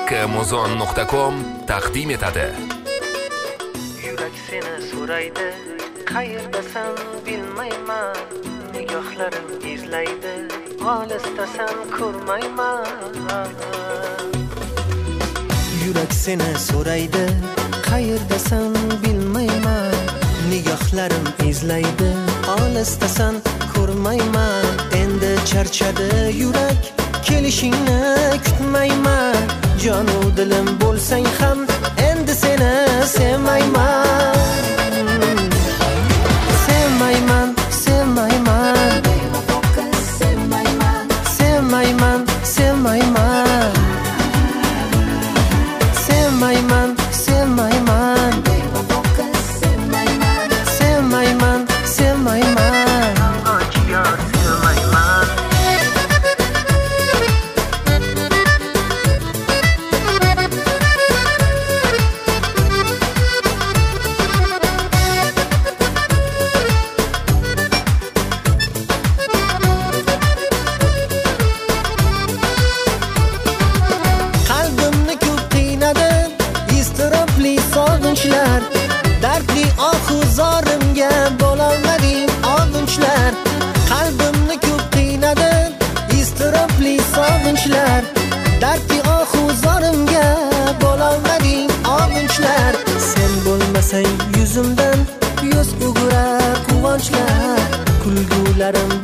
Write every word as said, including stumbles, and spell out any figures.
Amazon nuqta com taqdim etadi. Yurak seni so'raydi, qayerdasan bilmayman. Nigohlarim izlaydi, olisdasan ko'rmayman. Yurak seni so'raydi, qayerdasan bilmayman. Nigohlarim izlaydi, olisdasan ko'rmayman. Endi charchadi yurak, kelishingni kutmayman. Jonu dilim bo'lsang ham endi seni sevmayman. Sevmayman, sevmayman. Sevmayman, sevmayman. Sevmayman, sevmayman. Sevmayman, sevmayman. Acıyor sevmayman. Qalbimni ko'p qiynadi iztirobli sog'inchlar. Dardli oxuzorimga bo'lolmadim og'inchlar. Qalbimni ko'p qiynadi iztirobli sog'inchlar. Dardli oxuzorimga bo'lolmadim og'inchlar. Sen bo'lmasang yuzimdan yuz o'girar quvonchlar. Kulgularim